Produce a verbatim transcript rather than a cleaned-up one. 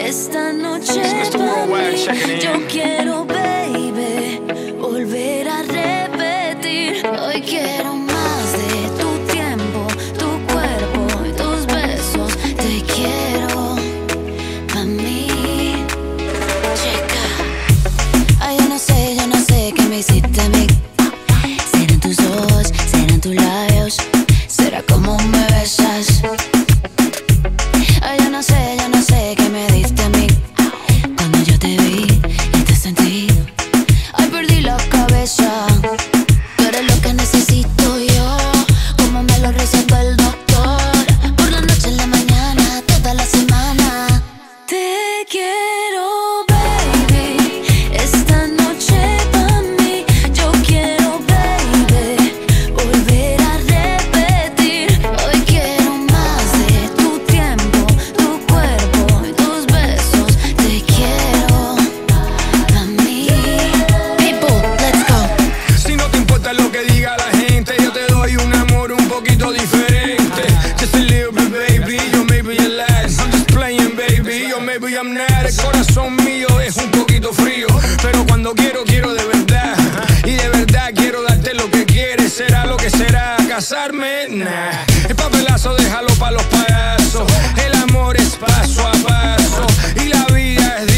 esta noche pa' mí. Yo quiero, baby, volver a repetir. Hoy quiero más de tu tiempo, tu cuerpo y tus besos. Te quiero pa' mí. Checa. Ay, yo no sé, yo no sé qué me hiciste a mí. Serán tus ojos, serán tus labios, será como me besas. Ay, yo no sé, yo no sé qué me diste a mí. Cuando yo te vi y te sentí, ay, perdí la cabeza. Tú eres lo que necesito yo, como me lo recetó el doctor. Por la noche, en la mañana, toda la semana. Te quiero, baby, esta noche pa' mí. Yo quiero, baby, volver a repetir. Hoy quiero más de tu tiempo, tu cuerpo y tus besos. Te quiero pa' mí. People, let's go. Si no te importa lo que diga la gente, yo te doy un amor un poquito diferente. Just a little bit, baby, yo maybe you last. I'm just playing, baby, yo maybe I'm not. El corazón mío es un poquito frío, pero cuando quiero, quiero de verdad. Y de verdad quiero darte lo que quieres. Será lo que será, casarme, nah. El papelazo déjalo pa' los payasos. El amor es paso a paso y la vida es